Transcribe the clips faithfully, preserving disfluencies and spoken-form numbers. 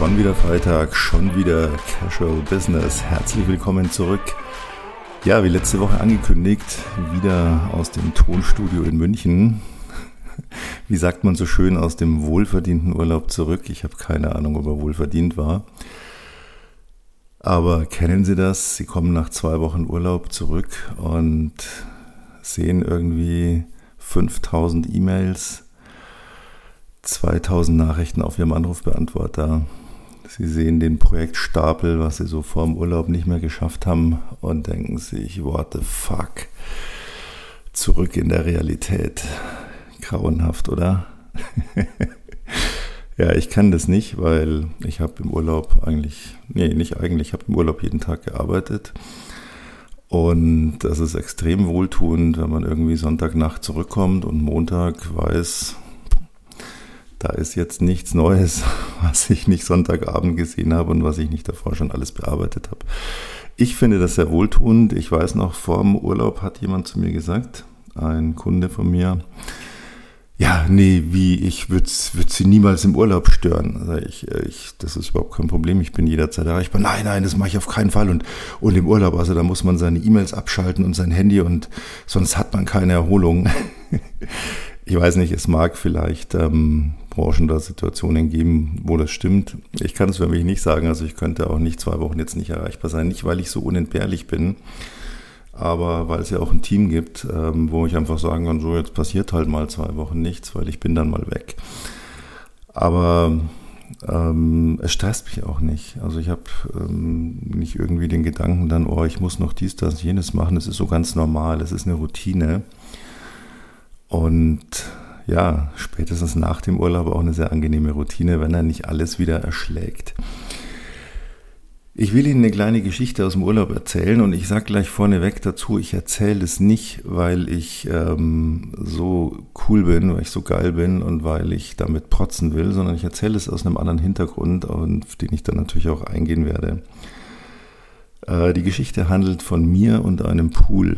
Schon wieder Freitag, schon wieder Casual Business. Herzlich willkommen zurück. Ja, wie letzte Woche angekündigt, wieder aus dem Tonstudio in München. Wie sagt man so schön, aus dem wohlverdienten Urlaub zurück. Ich habe keine Ahnung, ob er wohlverdient war. Aber kennen Sie das? Sie kommen nach zwei Wochen Urlaub zurück und sehen irgendwie fünftausend E-Mails, zweitausend Nachrichten auf Ihrem Anrufbeantworter. Sie sehen den Projektstapel, was Sie so vor dem Urlaub nicht mehr geschafft haben und denken sich, what the fuck, zurück in der Realität. Grauenhaft, oder? Ja, ich kann das nicht, weil ich habe im Urlaub eigentlich, nee, nicht eigentlich, ich habe im Urlaub jeden Tag gearbeitet. Und das ist extrem wohltuend, wenn man irgendwie Sonntagnacht zurückkommt und Montag weiß, da ist jetzt nichts Neues, was ich nicht Sonntagabend gesehen habe und was ich nicht davor schon alles bearbeitet habe. Ich finde das sehr wohltuend. Ich weiß noch, vor dem Urlaub hat jemand zu mir gesagt, ein Kunde von mir, ja, nee, wie, ich würde würd sie niemals im Urlaub stören. Also ich, ich, das ist überhaupt kein Problem, ich bin jederzeit erreichbar. Nein, nein, das mache ich auf keinen Fall. Und, und im Urlaub, also da muss man seine E-Mails abschalten und sein Handy und sonst hat man keine Erholung. Ich weiß nicht, es mag vielleicht ähm, Branchen oder Situationen geben, wo das stimmt. Ich kann es für mich nicht sagen, also ich könnte auch nicht zwei Wochen jetzt nicht erreichbar sein. Nicht, weil ich so unentbehrlich bin, aber weil es ja auch ein Team gibt, ähm, wo ich einfach sagen kann, so jetzt passiert halt mal zwei Wochen nichts, weil ich bin dann mal weg. Aber ähm, es stresst mich auch nicht. Also ich habe ähm, nicht irgendwie den Gedanken dann, oh, ich muss noch dies, das, jenes machen. Das ist so ganz normal, es ist eine Routine. Und ja, spätestens nach dem Urlaub auch eine sehr angenehme Routine, wenn er nicht alles wieder erschlägt. Ich will Ihnen eine kleine Geschichte aus dem Urlaub erzählen und ich sage gleich vorneweg dazu, ich erzähle es nicht, weil ich ähm, so cool bin, weil ich so geil bin und weil ich damit protzen will, sondern ich erzähle es aus einem anderen Hintergrund, auf den ich dann natürlich auch eingehen werde. Äh, die Geschichte handelt von mir und einem Pool.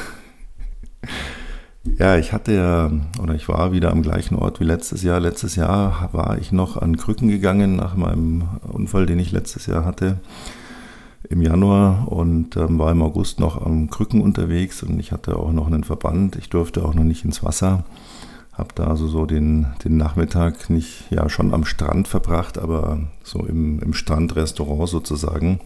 Ja, ich hatte ja, oder ich war wieder am gleichen Ort wie letztes Jahr. Letztes Jahr war ich noch an Krücken gegangen nach meinem Unfall, den ich letztes Jahr hatte, im Januar und ähm, war im August noch am Krücken unterwegs und ich hatte auch noch einen Verband. Ich durfte auch noch nicht ins Wasser, habe da also so den, den Nachmittag nicht, ja schon am Strand verbracht, aber so im, im Strandrestaurant sozusagen.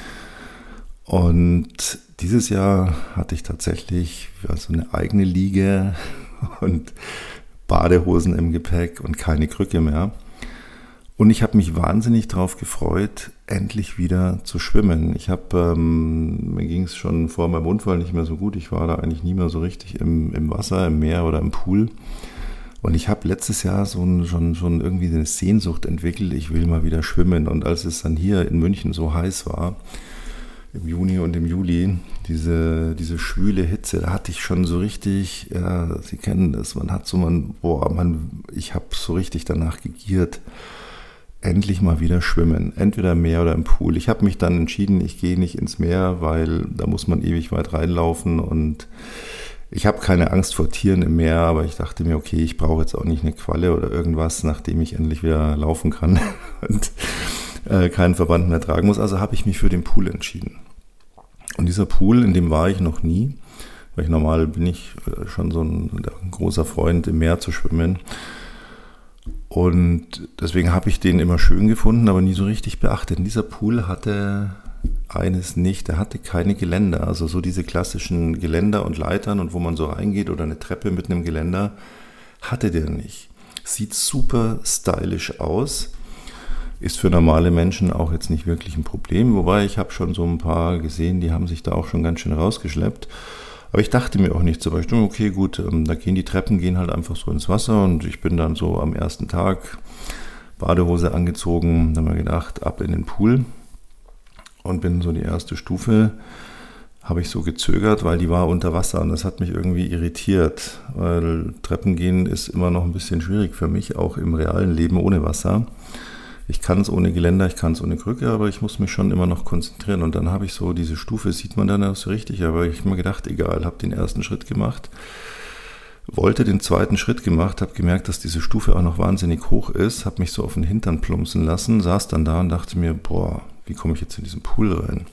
Und dieses Jahr hatte ich tatsächlich also eine eigene Liege und Badehosen im Gepäck und keine Krücke mehr. Und ich habe mich wahnsinnig darauf gefreut, endlich wieder zu schwimmen. Ich habe, ähm, mir ging es schon vor meinem Unfall nicht mehr so gut. Ich war da eigentlich nie mehr so richtig im, im Wasser, im Meer oder im Pool. Und ich habe letztes Jahr so ein, schon, schon irgendwie eine Sehnsucht entwickelt, ich will mal wieder schwimmen. Und als es dann hier in München so heiß war, im Juni und im Juli, diese, diese schwüle Hitze, da hatte ich schon so richtig, ja, Sie kennen das, man hat so, man, boah, man, ich habe so richtig danach gegiert, endlich mal wieder schwimmen, entweder im Meer oder im Pool. Ich habe mich dann entschieden, ich gehe nicht ins Meer, weil da muss man ewig weit reinlaufen und ich habe keine Angst vor Tieren im Meer, aber ich dachte mir, okay, ich brauche jetzt auch nicht eine Qualle oder irgendwas, nachdem ich endlich wieder laufen kann und äh, keinen Verband mehr tragen muss. Also habe ich mich für den Pool entschieden. Und dieser Pool, in dem war ich noch nie, weil ich normal bin ich schon so ein, ein großer Freund, im Meer zu schwimmen. Und deswegen habe ich den immer schön gefunden, aber nie so richtig beachtet. Und dieser Pool hatte eines nicht, der hatte keine Geländer, also so diese klassischen Geländer und Leitern und wo man so reingeht oder eine Treppe mit einem Geländer, hatte der nicht. Sieht super stylisch aus. Ist für normale Menschen auch jetzt nicht wirklich ein Problem, wobei ich habe schon so ein paar gesehen, die haben sich da auch schon ganz schön rausgeschleppt. Aber ich dachte mir auch nicht zum Beispiel, okay, gut, da gehen die Treppen, gehen halt einfach so ins Wasser und ich bin dann so am ersten Tag Badehose angezogen, dann habe ich gedacht, ab in den Pool und bin so die erste Stufe, habe ich so gezögert, weil die war unter Wasser und das hat mich irgendwie irritiert, weil Treppen gehen ist immer noch ein bisschen schwierig für mich, auch im realen Leben ohne Wasser. Ich kann es ohne Geländer, ich kann es ohne Krücke, aber ich muss mich schon immer noch konzentrieren. Und dann habe ich so diese Stufe, sieht man dann auch so richtig, aber ich habe mir gedacht, egal, habe den ersten Schritt gemacht. Wollte den zweiten Schritt gemacht, habe gemerkt, dass diese Stufe auch noch wahnsinnig hoch ist, habe mich so auf den Hintern plumpsen lassen, saß dann da und dachte mir, boah, wie komme ich jetzt in diesen Pool rein?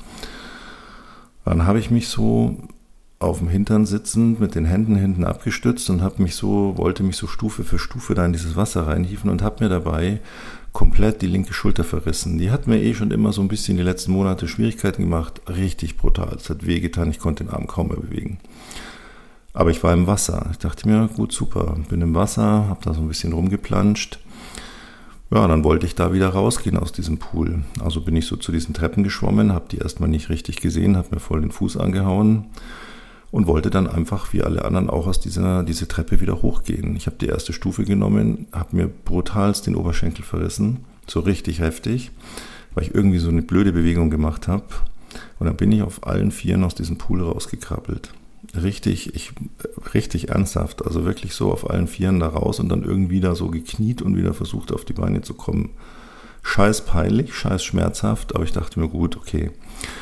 Dann habe ich mich so auf dem Hintern sitzend mit den Händen hinten abgestützt und habe mich so, wollte mich so Stufe für Stufe da in dieses Wasser reinhieven und habe mir dabei komplett die linke Schulter verrissen. Die hat mir eh schon immer so ein bisschen die letzten Monate Schwierigkeiten gemacht, richtig brutal. Es hat wehgetan, ich konnte den Arm kaum mehr bewegen. Aber ich war im Wasser. Ich dachte mir, gut, super, bin im Wasser, habe da so ein bisschen rumgeplanscht. Ja, dann wollte ich da wieder rausgehen aus diesem Pool. Also bin ich so zu diesen Treppen geschwommen, habe die erstmal nicht richtig gesehen, habe mir voll den Fuß angehauen und wollte dann einfach wie alle anderen auch aus dieser diese Treppe wieder hochgehen. Ich habe die erste Stufe genommen, habe mir brutalst den Oberschenkel verrissen, so richtig heftig, weil ich irgendwie so eine blöde Bewegung gemacht habe. Und dann bin ich auf allen Vieren aus diesem Pool rausgekrabbelt. Richtig, ich, richtig ernsthaft, also wirklich so auf allen Vieren da raus und dann irgendwie da so gekniet und wieder versucht auf die Beine zu kommen. Scheiß peinlich, scheiß schmerzhaft, aber ich dachte mir, gut, okay.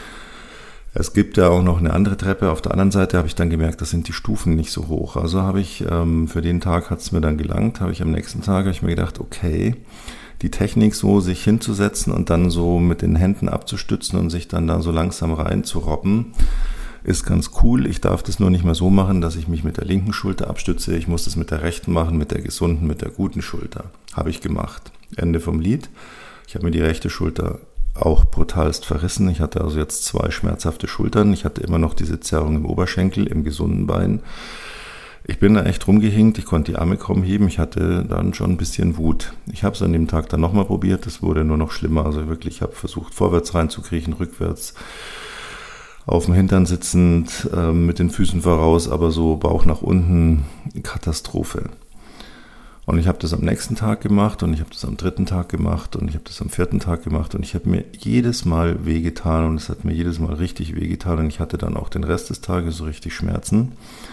Es gibt ja auch noch eine andere Treppe, auf der anderen Seite habe ich dann gemerkt, das sind die Stufen nicht so hoch. Also habe ich, ähm, für den Tag hat es mir dann gelangt, habe ich am nächsten Tag, habe ich mir gedacht, okay, die Technik so, sich hinzusetzen und dann so mit den Händen abzustützen und sich dann da so langsam rein zu robben, ist ganz cool. Ich darf das nur nicht mehr so machen, dass ich mich mit der linken Schulter abstütze. Ich muss das mit der rechten machen, mit der gesunden, mit der guten Schulter. Habe ich gemacht. Ende vom Lied. Ich habe mir die rechte Schulter auch brutalst verrissen. Ich hatte also jetzt zwei schmerzhafte Schultern. Ich hatte immer noch diese Zerrung im Oberschenkel, im gesunden Bein. Ich bin da echt rumgehinkt. Ich konnte die Arme kaum heben. Ich hatte dann schon ein bisschen Wut. Ich habe es an dem Tag dann nochmal probiert. Es wurde nur noch schlimmer. Also wirklich, ich habe versucht, vorwärts reinzukriechen, rückwärts. Auf dem Hintern sitzend, äh, mit den Füßen voraus, aber so Bauch nach unten, Katastrophe. Und ich habe das am nächsten Tag gemacht und ich habe das am dritten Tag gemacht und ich habe das am vierten Tag gemacht und ich habe mir jedes Mal wehgetan und es hat mir jedes Mal richtig wehgetan und ich hatte dann auch den Rest des Tages so richtig Schmerzen.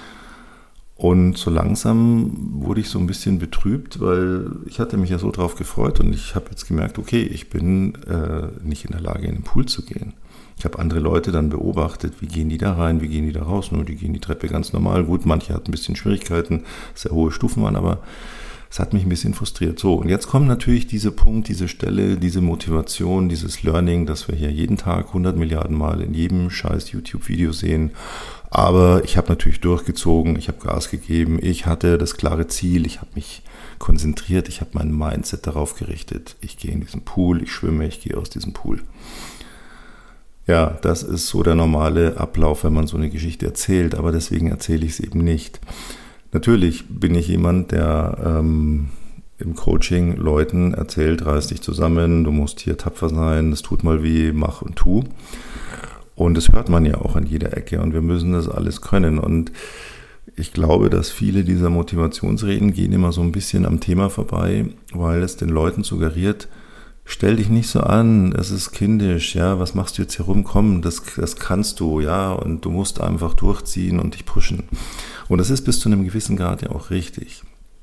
Und so langsam wurde ich so ein bisschen betrübt, weil ich hatte mich ja so drauf gefreut und ich habe jetzt gemerkt, okay, ich bin äh, nicht in der Lage, in den Pool zu gehen. Ich habe andere Leute dann beobachtet, wie gehen die da rein, wie gehen die da raus. Nur die gehen die Treppe ganz normal. Gut, manche hatten ein bisschen Schwierigkeiten, sehr hohe Stufen waren, aber es hat mich ein bisschen frustriert. So, und jetzt kommt natürlich dieser Punkt, diese Stelle, diese Motivation, dieses Learning, das wir hier jeden Tag hundert Milliarden Mal in jedem scheiß YouTube-Video sehen. Aber ich habe natürlich durchgezogen, ich habe Gas gegeben, ich hatte das klare Ziel, ich habe mich konzentriert, ich habe mein Mindset darauf gerichtet. Ich gehe in diesen Pool, ich schwimme, ich gehe aus diesem Pool. Ja, das ist so der normale Ablauf, wenn man so eine Geschichte erzählt, aber deswegen erzähle ich es eben nicht. Natürlich bin ich jemand, der ähm, im Coaching Leuten erzählt, reiß dich zusammen, du musst hier tapfer sein, das tut mal weh, mach und tu. Und das hört man ja auch an jeder Ecke und wir müssen das alles können. Und ich glaube, dass viele dieser Motivationsreden gehen immer so ein bisschen am Thema vorbei, weil es den Leuten suggeriert, stell dich nicht so an, es ist kindisch, ja, was machst du jetzt hier rum, komm, das, das kannst du, ja, und du musst einfach durchziehen und dich pushen. Und das ist bis zu einem gewissen Grad ja auch richtig.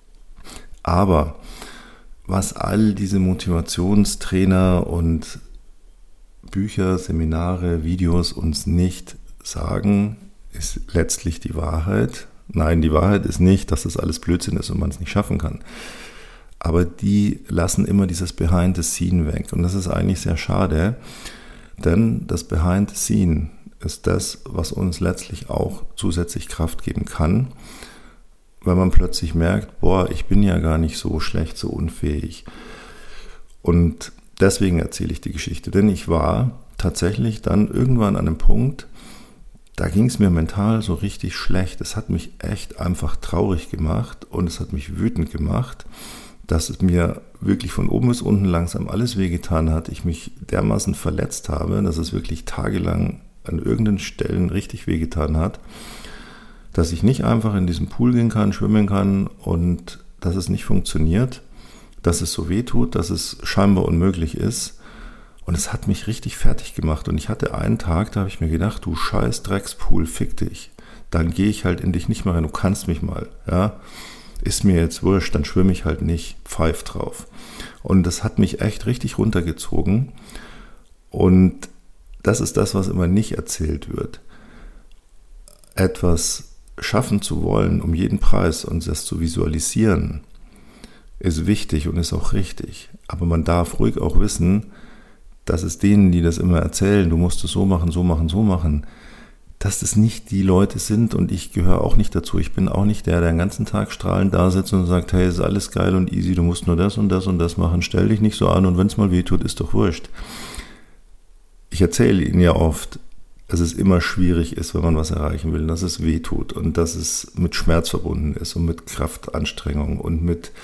Aber was all diese Motivationstrainer und Bücher, Seminare, Videos uns nicht sagen, ist letztlich die Wahrheit. Nein, die Wahrheit ist nicht, dass das alles Blödsinn ist und man es nicht schaffen kann. Aber die lassen immer dieses Behind the Scene weg. Und das ist eigentlich sehr schade, denn das Behind the Scene ist das, was uns letztlich auch zusätzlich Kraft geben kann, weil man plötzlich merkt, boah, ich bin ja gar nicht so schlecht, so unfähig. Und deswegen erzähle ich die Geschichte, denn ich war tatsächlich dann irgendwann an einem Punkt, da ging es mir mental so richtig schlecht. Es hat mich echt einfach traurig gemacht und es hat mich wütend gemacht, dass es mir wirklich von oben bis unten langsam alles wehgetan hat, ich mich dermaßen verletzt habe, dass es wirklich tagelang an irgendeinen Stellen richtig wehgetan hat, dass ich nicht einfach in diesen Pool gehen kann, schwimmen kann und dass es nicht funktioniert, dass es so weh tut, dass es scheinbar unmöglich ist. Und es hat mich richtig fertig gemacht. Und ich hatte einen Tag, da habe ich mir gedacht, du scheiß Dreckspool, fick dich. Dann gehe ich halt in dich nicht mehr rein, du kannst mich mal, ja. Ist mir jetzt wurscht, dann schwimme ich halt nicht, pfeif drauf. Und das hat mich echt richtig runtergezogen. Und das ist das, was immer nicht erzählt wird. Etwas schaffen zu wollen, um jeden Preis und das zu visualisieren, ist wichtig und ist auch richtig. Aber man darf ruhig auch wissen, dass es denen, die das immer erzählen, du musst es so machen, so machen, so machen, dass das nicht die Leute sind und ich gehöre auch nicht dazu. Ich bin auch nicht der, der den ganzen Tag strahlend da sitzt und sagt, hey, ist alles geil und easy, du musst nur das und das und das machen, stell dich nicht so an und wenn es mal weh tut, ist doch wurscht. Ich erzähle ihnen ja oft, dass es immer schwierig ist, wenn man was erreichen will, dass es weh tut und dass es mit Schmerz verbunden ist und mit Kraftanstrengung und mit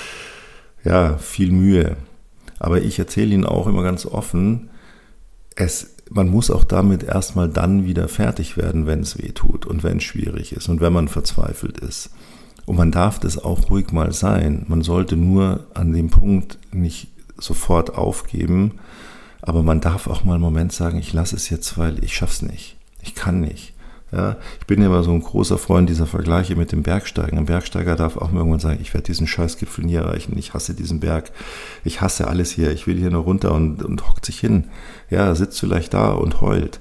ja, viel Mühe. Aber ich erzähle ihnen auch immer ganz offen, es, man muss auch damit erstmal dann wieder fertig werden, wenn es weh tut und wenn es schwierig ist und wenn man verzweifelt ist. Und man darf das auch ruhig mal sein. Man sollte nur an dem Punkt nicht sofort aufgeben, aber man darf auch mal einen Moment sagen, ich lasse es jetzt, weil ich schaff's nicht. Ich kann nicht. Ja, ich bin ja immer so ein großer Freund dieser Vergleiche mit dem Bergsteigen. Ein Bergsteiger darf auch mal irgendwann sagen, ich werde diesen Scheißgipfel nie erreichen, ich hasse diesen Berg, ich hasse alles hier, ich will hier nur runter und, und hockt sich hin. Ja, sitzt vielleicht da und heult.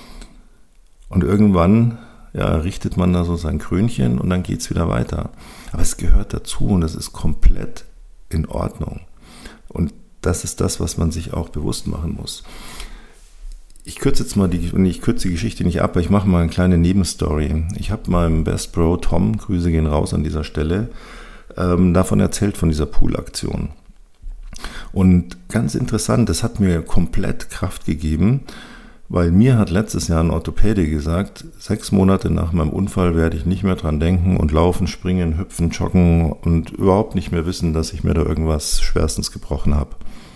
Und irgendwann ja, richtet man da so sein Krönchen und dann geht's wieder weiter. Aber es gehört dazu und das ist komplett in Ordnung. Und das ist das, was man sich auch bewusst machen muss. Ich kürze jetzt mal die, und ich kürze die Geschichte nicht ab, aber ich mache mal eine kleine Nebenstory. Ich habe meinem Best Bro Tom, Grüße gehen raus an dieser Stelle, ähm, davon erzählt, von dieser Poolaktion. Und ganz interessant, das hat mir komplett Kraft gegeben, weil mir hat letztes Jahr ein Orthopäde gesagt, sechs Monate nach meinem Unfall werde ich nicht mehr dran denken und laufen, springen, hüpfen, joggen und überhaupt nicht mehr wissen, dass ich mir da irgendwas schwerstens gebrochen habe.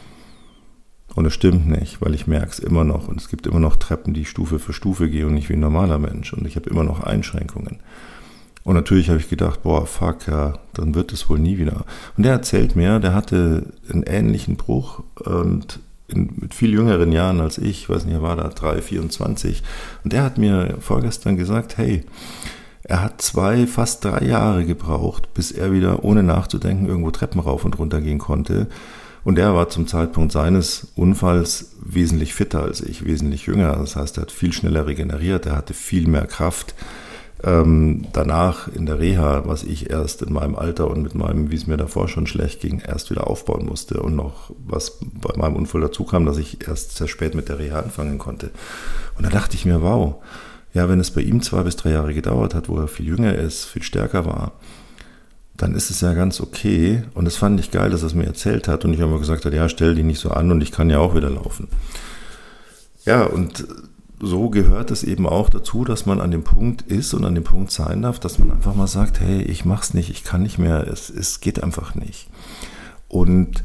Und es stimmt nicht, weil ich merke es immer noch. Und es gibt immer noch Treppen, die ich Stufe für Stufe gehe und nicht wie ein normaler Mensch. Und ich habe immer noch Einschränkungen. Und natürlich habe ich gedacht, boah, fuck, ja, dann wird es wohl nie wieder. Und der erzählt mir, der hatte einen ähnlichen Bruch und in, mit viel jüngeren Jahren als ich, ich weiß nicht, er war da drei, vierundzwanzig. Und der hat mir vorgestern gesagt, hey, er hat zwei, fast drei Jahre gebraucht, bis er wieder ohne nachzudenken irgendwo Treppen rauf und runter gehen konnte. Und er war zum Zeitpunkt seines Unfalls wesentlich fitter als ich, wesentlich jünger. Das heißt, er hat viel schneller regeneriert, er hatte viel mehr Kraft. Ähm, danach in der Reha, was ich erst in meinem Alter und mit meinem, wie es mir davor schon schlecht ging, erst wieder aufbauen musste. Und noch, was bei meinem Unfall dazu kam, dass ich erst sehr spät mit der Reha anfangen konnte. Und da dachte ich mir, wow, ja, wenn es bei ihm zwei bis drei Jahre gedauert hat, wo er viel jünger ist, viel stärker war, dann ist es ja ganz okay. Und das fand ich geil, dass er es mir erzählt hat. Und ich habe mir gesagt, ja, stell dich nicht so an und ich kann ja auch wieder laufen. Ja, und so gehört es eben auch dazu, dass man an dem Punkt ist und an dem Punkt sein darf, dass man einfach mal sagt, hey, ich mach's nicht, ich kann nicht mehr, es, es geht einfach nicht. Und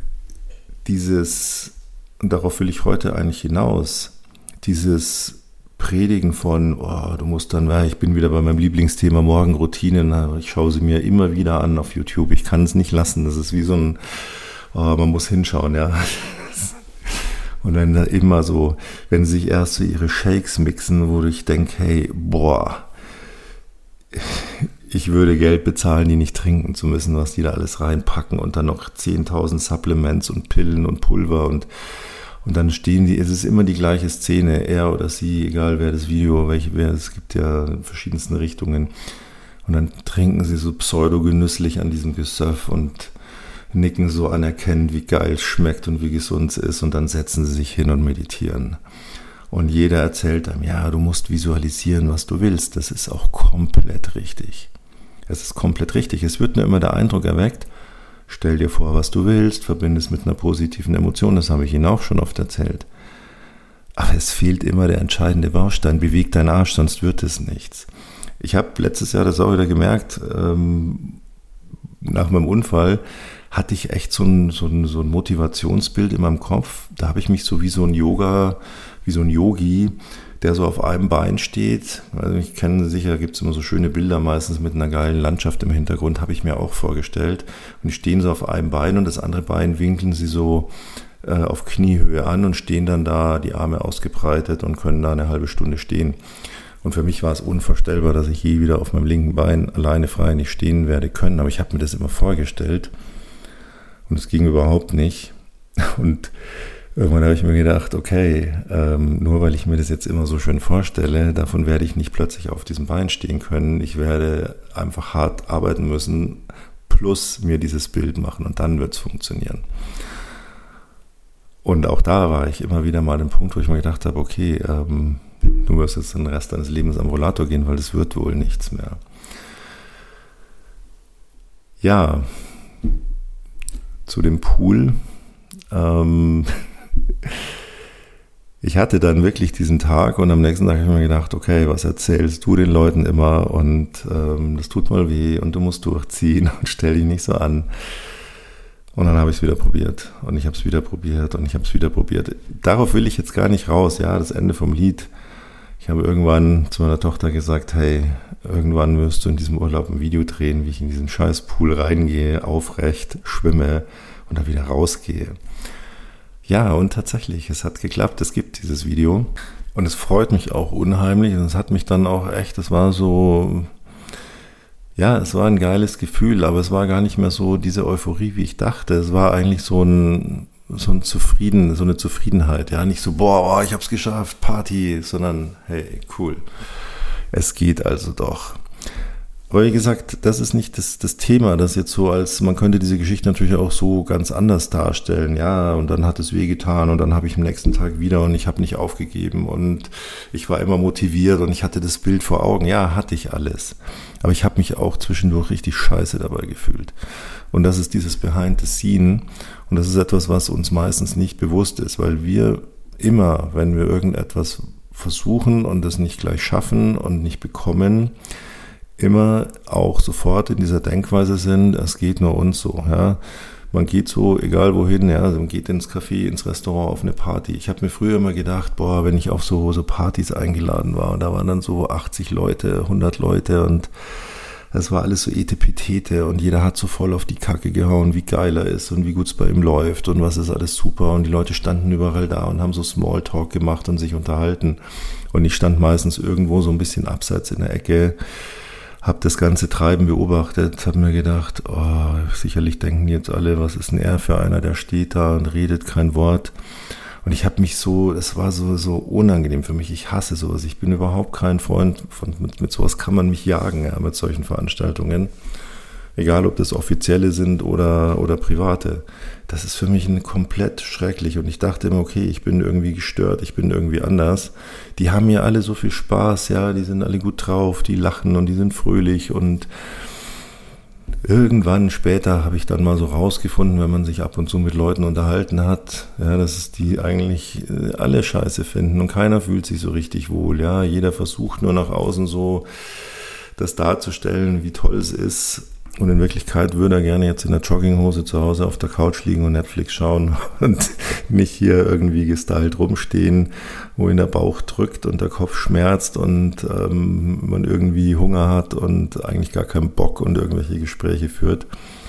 dieses, und darauf will ich heute eigentlich hinaus, dieses Predigen von, oh, du musst dann, ja, ich bin wieder bei meinem Lieblingsthema Morgenroutinen, ich schaue sie mir immer wieder an auf YouTube, ich kann es nicht lassen, das ist wie so ein, oh, man muss hinschauen, ja. Und wenn da immer so, wenn sie sich erst so ihre Shakes mixen, wo ich denke, hey, boah, ich würde Geld bezahlen, die nicht trinken zu müssen, was die da alles reinpacken und dann noch zehntausend Supplements und Pillen und Pulver und Und dann stehen die, es ist immer die gleiche Szene, er oder sie, egal wer das Video, welche, wer, es gibt ja in verschiedensten Richtungen. Und dann trinken sie so pseudo-genüsslich an diesem Gesöff und nicken so anerkennend, wie geil es schmeckt und wie gesund es ist. Und dann setzen sie sich hin und meditieren. Und jeder erzählt einem, ja, du musst visualisieren, was du willst. Das ist auch komplett richtig. Es ist komplett richtig. Es wird nur immer der Eindruck erweckt, stell dir vor, was du willst, verbinde es mit einer positiven Emotion, das habe ich Ihnen auch schon oft erzählt. Aber es fehlt immer der entscheidende Baustein, beweg deinen Arsch, sonst wird es nichts. Ich habe letztes Jahr das auch wieder gemerkt, ähm, nach meinem Unfall hatte ich echt so ein, so, ein, so ein Motivationsbild in meinem Kopf. Da habe ich mich so wie so ein Yoga, wie so ein Yogi, der so auf einem Bein steht. Also ich kenne sicher, gibt es immer so schöne Bilder, meistens mit einer geilen Landschaft im Hintergrund, habe ich mir auch vorgestellt. Und die stehen so auf einem Bein und das andere Bein winkeln sie so äh, auf Kniehöhe an und stehen dann da, die Arme ausgebreitet und können da eine halbe Stunde stehen. Und für mich war es unvorstellbar, dass ich je wieder auf meinem linken Bein alleine frei nicht stehen werde können. Aber ich habe mir das immer vorgestellt und es ging überhaupt nicht. Und Irgendwann habe ich mir gedacht, okay, ähm, nur weil ich mir das jetzt immer so schön vorstelle, davon werde ich nicht plötzlich auf diesem Bein stehen können. Ich werde einfach hart arbeiten müssen, plus mir dieses Bild machen und dann wird es funktionieren. Und auch da war ich immer wieder mal an dem Punkt, wo ich mir gedacht habe, okay, ähm, du wirst jetzt den Rest deines Lebens am Rollator gehen, weil das wird wohl nichts mehr. Ja, zu dem Pool. Ähm, ich hatte dann wirklich diesen Tag und am nächsten Tag habe ich mir gedacht, okay, was erzählst du den Leuten immer und ähm, das tut mal weh und du musst durchziehen und stell dich nicht so an. Und dann habe ich es wieder probiert und ich habe es wieder probiert und ich habe es wieder probiert. Darauf will ich jetzt gar nicht raus, ja, das Ende vom Lied. Ich habe irgendwann zu meiner Tochter gesagt, hey, irgendwann wirst du in diesem Urlaub ein Video drehen, wie ich in diesen scheiß Pool reingehe, aufrecht schwimme und da wieder rausgehe. Ja, und tatsächlich, es hat geklappt, es gibt dieses Video und es freut mich auch unheimlich und es hat mich dann auch echt, es war so, ja, es war ein geiles Gefühl, aber es war gar nicht mehr so diese Euphorie, wie ich dachte. Es war eigentlich so ein, so ein Zufrieden, so eine Zufriedenheit, ja, nicht so, boah, ich hab's geschafft, Party, sondern hey, cool, es geht also doch. Aber wie gesagt, das ist nicht das, das Thema, das jetzt so als, man könnte diese Geschichte natürlich auch so ganz anders darstellen, ja, und dann hat es wehgetan und dann habe ich am nächsten Tag wieder und ich habe nicht aufgegeben und ich war immer motiviert und ich hatte das Bild vor Augen, ja, hatte ich alles, aber ich habe mich auch zwischendurch richtig scheiße dabei gefühlt und das ist dieses Behind the Scene und das ist etwas, was uns meistens nicht bewusst ist, weil wir immer, wenn wir irgendetwas versuchen und das nicht gleich schaffen und nicht bekommen, immer auch sofort in dieser Denkweise sind, es geht nur uns so, ja. Man geht so, egal wohin, ja, man geht ins Café, ins Restaurant, auf eine Party. Ich habe mir früher immer gedacht, boah, wenn ich auf so, so Partys eingeladen war und da waren dann so achtzig Leute, hundert Leute und das war alles so Etepetete und jeder hat so voll auf die Kacke gehauen, wie geil er ist und wie gut es bei ihm läuft und was ist alles super und die Leute standen überall da und haben so Smalltalk gemacht und sich unterhalten und ich stand meistens irgendwo so ein bisschen abseits in der Ecke, habe das ganze Treiben beobachtet, habe mir gedacht, oh, sicherlich denken jetzt alle, was ist denn er für einer, der steht da und redet kein Wort. Und ich habe mich so, es war so, so unangenehm für mich, ich hasse sowas, ich bin überhaupt kein Freund, von, mit, mit sowas kann man mich jagen, ja, mit solchen Veranstaltungen. Egal, ob das offizielle sind oder, oder private. Das ist für mich ein komplett schrecklich. Und ich dachte immer, okay, ich bin irgendwie gestört, ich bin irgendwie anders. Die haben ja alle so viel Spaß, ja, die sind alle gut drauf, die lachen und die sind fröhlich. Und irgendwann später habe ich dann mal so rausgefunden, wenn man sich ab und zu mit Leuten unterhalten hat, ja, dass es die eigentlich alle scheiße finden und keiner fühlt sich so richtig wohl. Ja, jeder versucht nur nach außen so das darzustellen, wie toll es ist. Und in Wirklichkeit würde er gerne jetzt in der Jogginghose zu Hause auf der Couch liegen und Netflix schauen und nicht hier irgendwie gestylt rumstehen, wo ihn der Bauch drückt und der Kopf schmerzt und ähm, man irgendwie Hunger hat und eigentlich gar keinen Bock und irgendwelche Gespräche führt.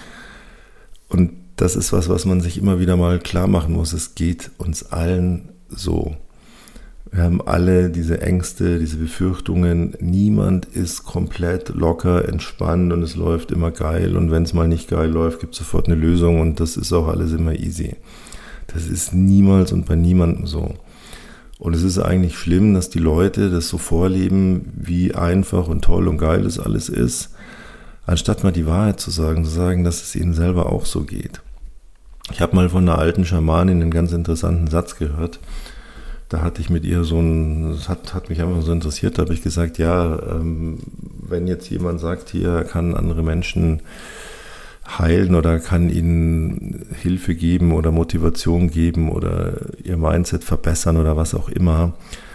Und das ist was, was man sich immer wieder mal klar machen muss. Es geht uns allen so. Wir haben alle diese Ängste, diese Befürchtungen. Niemand ist komplett locker, entspannt und es läuft immer geil. Und wenn es mal nicht geil läuft, gibt es sofort eine Lösung und das ist auch alles immer easy. Das ist niemals und bei niemandem so. Und es ist eigentlich schlimm, dass die Leute das so vorleben, wie einfach und toll und geil das alles ist, anstatt mal die Wahrheit zu sagen, zu sagen, dass es ihnen selber auch so geht. Ich habe mal von einer alten Schamanin einen ganz interessanten Satz gehört. Da hatte ich mit ihr so ein, das hat, hat mich einfach so interessiert, da habe ich gesagt, ja, ähm, wenn jetzt jemand sagt, hier, er kann andere Menschen heilen oder kann ihnen Hilfe geben oder Motivation geben oder ihr Mindset verbessern oder was auch immer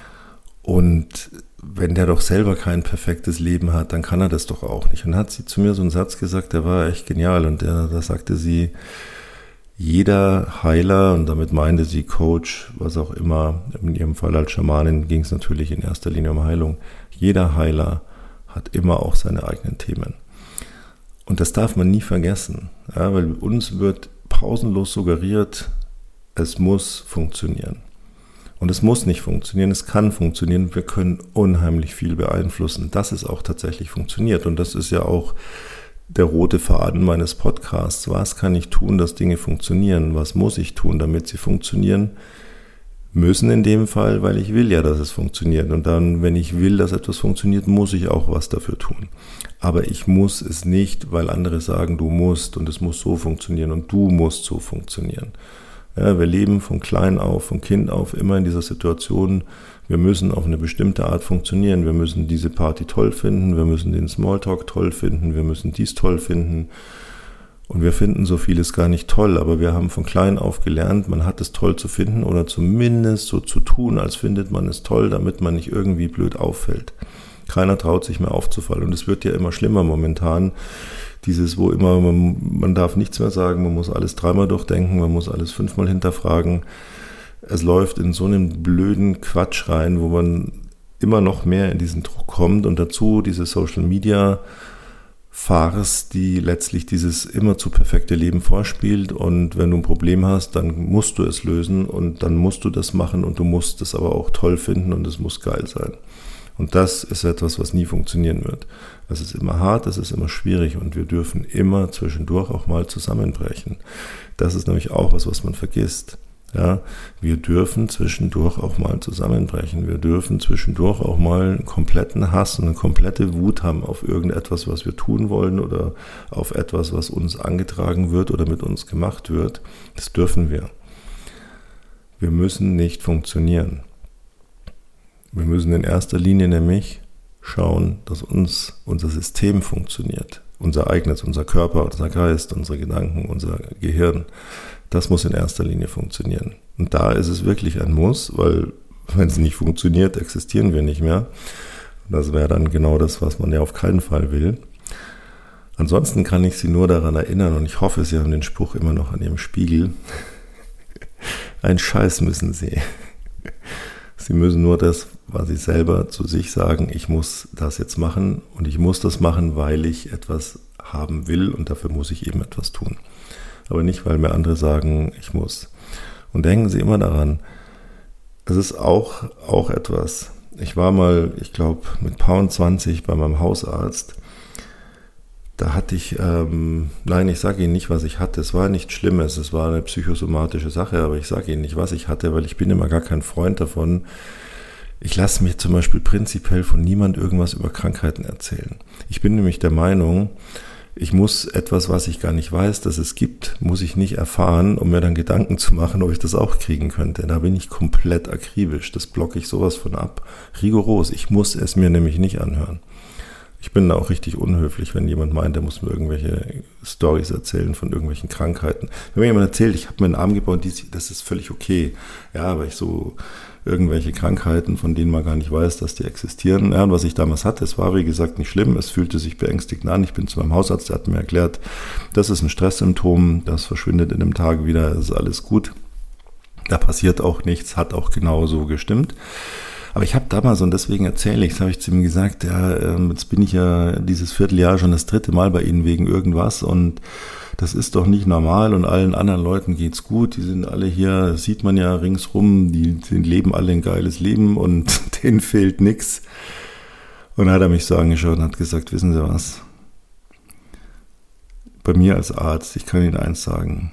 und wenn der doch selber kein perfektes Leben hat, dann kann er das doch auch nicht. Und dann hat sie zu mir so einen Satz gesagt, der war echt genial und der, da sagte sie, jeder Heiler, und damit meinte sie Coach, was auch immer, in ihrem Fall als Schamanin ging es natürlich in erster Linie um Heilung. Jeder Heiler hat immer auch seine eigenen Themen. Und das darf man nie vergessen, ja, weil uns wird pausenlos suggeriert, es muss funktionieren. Und es muss nicht funktionieren, es kann funktionieren, wir können unheimlich viel beeinflussen, dass es auch tatsächlich funktioniert. Und das ist ja auch der rote Faden meines Podcasts. Was kann ich tun, dass Dinge funktionieren? Was muss ich tun, damit sie funktionieren? Müssen in dem Fall, weil ich will ja, dass es funktioniert. Und dann, wenn ich will, dass etwas funktioniert, muss ich auch was dafür tun. Aber ich muss es nicht, weil andere sagen, du musst und es muss so funktionieren und du musst so funktionieren. Ja, wir leben von klein auf, von Kind auf, immer in dieser Situation, wir müssen auf eine bestimmte Art funktionieren. Wir müssen diese Party toll finden, wir müssen den Smalltalk toll finden, wir müssen dies toll finden. Und wir finden so vieles gar nicht toll, aber wir haben von klein auf gelernt, man hat es toll zu finden oder zumindest so zu tun, als findet man es toll, damit man nicht irgendwie blöd auffällt. Keiner traut sich mehr aufzufallen und es wird ja immer schlimmer momentan. Dieses, wo immer, man, man darf nichts mehr sagen, man muss alles dreimal durchdenken, man muss alles fünfmal hinterfragen. Es läuft in so einen blöden Quatsch rein, wo man immer noch mehr in diesen Druck kommt und dazu diese Social Media Farce, die letztlich dieses immer zu perfekte Leben vorspielt und wenn du ein Problem hast, dann musst du es lösen und dann musst du das machen und du musst es aber auch toll finden und es muss geil sein. Und das ist etwas, was nie funktionieren wird. Es ist immer hart, es ist immer schwierig und wir dürfen immer zwischendurch auch mal zusammenbrechen. Das ist nämlich auch was, was man vergisst. Ja, wir dürfen zwischendurch auch mal zusammenbrechen. Wir dürfen zwischendurch auch mal einen kompletten Hass und eine komplette Wut haben auf irgendetwas, was wir tun wollen oder auf etwas, was uns angetragen wird oder mit uns gemacht wird. Das dürfen wir. Wir müssen nicht funktionieren. Wir müssen in erster Linie nämlich schauen, dass uns unser System funktioniert. Unser eigenes, unser Körper, unser Geist, unsere Gedanken, unser Gehirn. Das muss in erster Linie funktionieren. Und da ist es wirklich ein Muss, weil wenn es nicht funktioniert, existieren wir nicht mehr. Und das wäre dann genau das, was man ja auf keinen Fall will. Ansonsten kann ich Sie nur daran erinnern, und ich hoffe, Sie haben den Spruch immer noch an Ihrem Spiegel. Ein Scheiß müssen Sie. Sie müssen nur das, was Sie selber zu sich sagen, ich muss das jetzt machen und ich muss das machen, weil ich etwas haben will und dafür muss ich eben etwas tun. Aber nicht, weil mir andere sagen, ich muss. Und denken Sie immer daran, es ist auch, auch etwas. Ich war mal, ich glaube, mit Paar zwanzig bei meinem Hausarzt. Da hatte ich, ähm, nein, ich sage Ihnen nicht, was ich hatte. Es war nichts Schlimmes, es war eine psychosomatische Sache, aber ich sage Ihnen nicht, was ich hatte, weil ich bin immer gar kein Freund davon. Ich lasse mir zum Beispiel prinzipiell von niemand irgendwas über Krankheiten erzählen. Ich bin nämlich der Meinung, ich muss etwas, was ich gar nicht weiß, dass es gibt, muss ich nicht erfahren, um mir dann Gedanken zu machen, ob ich das auch kriegen könnte. Da bin ich komplett akribisch. Das blocke ich sowas von ab. Rigoros. Ich muss es mir nämlich nicht anhören. Ich bin da auch richtig unhöflich, wenn jemand meint, der muss mir irgendwelche Storys erzählen von irgendwelchen Krankheiten. Wenn mir jemand erzählt, ich habe mir einen Arm gebaut, das ist völlig okay. Ja, aber ich so irgendwelche Krankheiten, von denen man gar nicht weiß, dass die existieren. Ja, und was ich damals hatte, es war wie gesagt nicht schlimm, es fühlte sich beängstigend an. Ich bin zu meinem Hausarzt, der hat mir erklärt, das ist ein Stresssymptom, das verschwindet in einem Tag wieder, ist alles gut. Da passiert auch nichts, hat auch genau so gestimmt. Aber ich habe damals, und deswegen erzähle ich, das habe ich zu ihm gesagt, ja, jetzt bin ich ja dieses Vierteljahr schon das dritte Mal bei Ihnen wegen irgendwas und das ist doch nicht normal und allen anderen Leuten geht's gut, die sind alle hier, das sieht man ja ringsrum, die, die leben alle ein geiles Leben und denen fehlt nichts. Und dann hat er mich so angeschaut und hat gesagt, wissen Sie was, bei mir als Arzt, ich kann Ihnen eins sagen,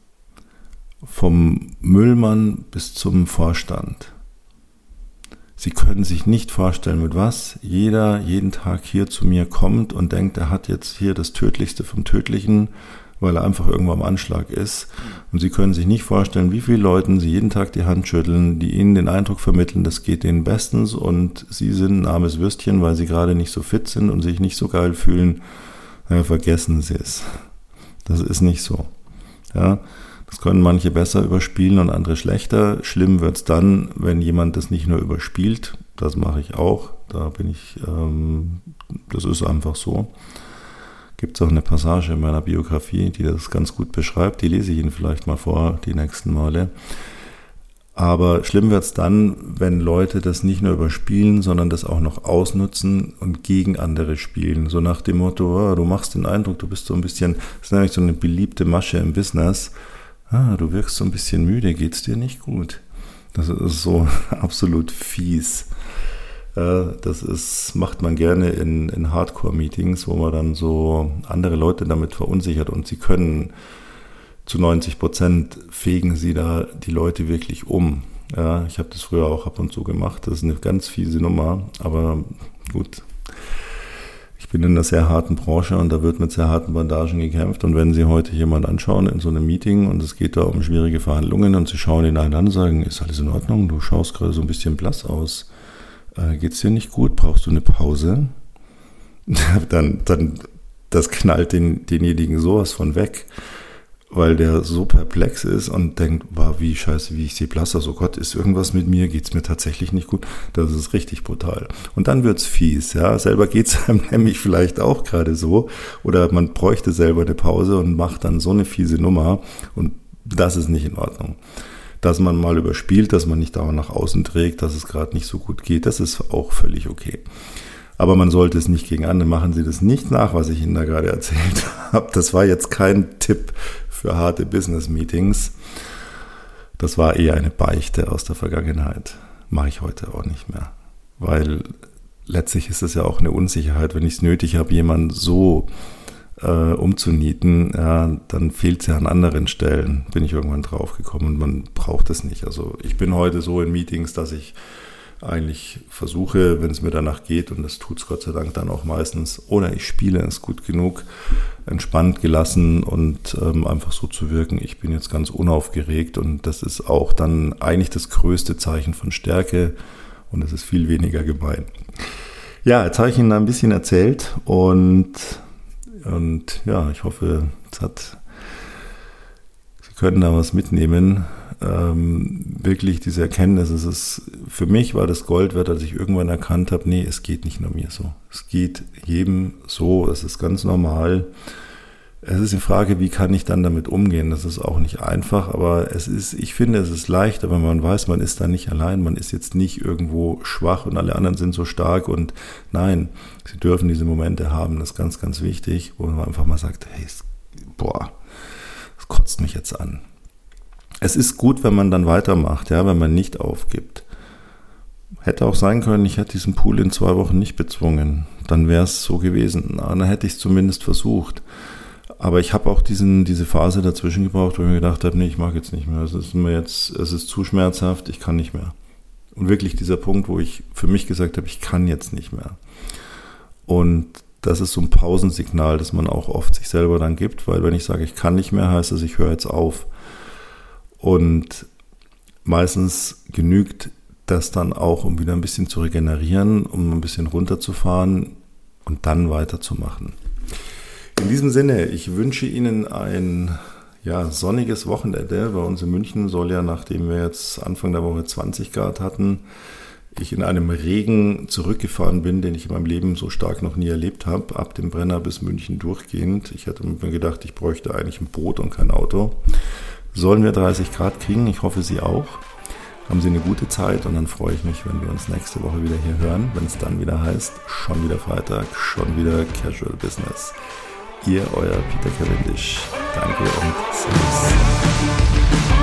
vom Müllmann bis zum Vorstand, Sie können sich nicht vorstellen, mit was jeder jeden Tag hier zu mir kommt und denkt, er hat jetzt hier das Tödlichste vom Tödlichen, weil er einfach irgendwo am Anschlag ist. Und Sie können sich nicht vorstellen, wie viele Leuten Sie jeden Tag die Hand schütteln, die Ihnen den Eindruck vermitteln, das geht Ihnen bestens und Sie sind ein armes Würstchen, weil Sie gerade nicht so fit sind und sich nicht so geil fühlen. Ja, vergessen Sie es. Das ist nicht so. Ja. Das können manche besser überspielen und andere schlechter. Schlimm wird es dann, wenn jemand das nicht nur überspielt. Das mache ich auch. Da bin ich, ähm, das ist einfach so. Gibt es auch eine Passage in meiner Biografie, die das ganz gut beschreibt. Die lese ich Ihnen vielleicht mal vor, die nächsten Male. Aber schlimm wird es dann, wenn Leute das nicht nur überspielen, sondern das auch noch ausnutzen und gegen andere spielen. So nach dem Motto, oh, du machst den Eindruck, du bist so ein bisschen, das ist nämlich so eine beliebte Masche im Business. Ah, du wirkst so ein bisschen müde, geht's dir nicht gut? Das ist so absolut fies. Das ist, macht man gerne in, in Hardcore-Meetings, wo man dann so andere Leute damit verunsichert und sie können zu neunzig Prozent fegen sie da die Leute wirklich um. Ja, ich habe das früher auch ab und zu gemacht, das ist eine ganz fiese Nummer, aber gut. Ich bin in einer sehr harten Branche und da wird mit sehr harten Bandagen gekämpft und wenn Sie heute jemanden anschauen in so einem Meeting und es geht da um schwierige Verhandlungen und Sie schauen ihn einen an und sagen, ist alles in Ordnung, du schaust gerade so ein bisschen blass aus. Äh, geht's dir nicht gut? Brauchst du eine Pause? dann, dann, das knallt den, denjenigen sowas von weg, weil der so perplex ist und denkt, wow, wie scheiße, wie ich sehe blass aus, oh Gott, ist irgendwas mit mir, geht's mir tatsächlich nicht gut? Das ist richtig brutal. Und dann wird's fies, ja, selber geht's einem nämlich vielleicht auch gerade so oder man bräuchte selber eine Pause und macht dann so eine fiese Nummer und das ist nicht in Ordnung. Dass man mal überspielt, dass man nicht dauernd nach außen trägt, dass es gerade nicht so gut geht, das ist auch völlig okay. Aber man sollte es nicht gegen andere, machen Sie das nicht nach, was ich Ihnen da gerade erzählt habe. Das war jetzt kein Tipp für harte Business-Meetings. Das war eher eine Beichte aus der Vergangenheit. Mache ich heute auch nicht mehr. Weil letztlich ist es ja auch eine Unsicherheit, wenn ich es nötig habe, jemanden so Äh, umzunieten, ja, dann fehlt es ja an anderen Stellen, bin ich irgendwann drauf gekommen und man braucht es nicht. Also ich bin heute so in Meetings, dass ich eigentlich versuche, wenn es mir danach geht, und das tut es Gott sei Dank dann auch meistens, oder ich spiele es gut genug, entspannt, gelassen und ähm, einfach so zu wirken, ich bin jetzt ganz unaufgeregt und das ist auch dann eigentlich das größte Zeichen von Stärke und es ist viel weniger gemein. Ja, jetzt habe ich Ihnen ein bisschen erzählt und Und ja, ich hoffe, es hat, Sie können da was mitnehmen. Ähm, wirklich diese Erkenntnis, es ist, für mich war das Gold wert, als ich irgendwann erkannt habe, nee, es geht nicht nur mir so. Es geht jedem so, es ist ganz normal. Es ist die Frage, wie kann ich dann damit umgehen? Das ist auch nicht einfach, aber es ist, ich finde, es ist leichter, wenn man weiß, man ist da nicht allein, man ist jetzt nicht irgendwo schwach und alle anderen sind so stark und nein, Sie dürfen diese Momente haben, das ist ganz, ganz wichtig, wo man einfach mal sagt, hey, boah, das kotzt mich jetzt an. Es ist gut, wenn man dann weitermacht, ja, wenn man nicht aufgibt. Hätte auch sein können, ich hätte diesen Pool in zwei Wochen nicht bezwungen, dann wäre es so gewesen, dann hätte ich es zumindest versucht. Aber ich habe auch diesen, diese Phase dazwischen gebraucht, wo ich mir gedacht habe, nee, ich mag jetzt nicht mehr. Es ist mir jetzt, es ist zu schmerzhaft, ich kann nicht mehr. Und wirklich dieser Punkt, wo ich für mich gesagt habe, ich kann jetzt nicht mehr. Und das ist so ein Pausensignal, das man auch oft sich selber dann gibt, weil wenn ich sage, ich kann nicht mehr, heißt das, ich höre jetzt auf. Und meistens genügt das dann auch, um wieder ein bisschen zu regenerieren, um ein bisschen runterzufahren und dann weiterzumachen. In diesem Sinne, ich wünsche Ihnen ein ja, sonniges Wochenende. Bei uns in München soll ja, nachdem wir jetzt Anfang der Woche zwanzig Grad hatten, ich in einem Regen zurückgefahren bin, den ich in meinem Leben so stark noch nie erlebt habe, ab dem Brenner bis München durchgehend. Ich hatte mir gedacht, ich bräuchte eigentlich ein Boot und kein Auto. Sollen wir dreißig Grad kriegen? Ich hoffe, Sie auch. Haben Sie eine gute Zeit und dann freue ich mich, wenn wir uns nächste Woche wieder hier hören, wenn es dann wieder heißt, schon wieder Freitag, schon wieder Casual Business. Ihr, euer Peter Cavendish. Danke und Servus.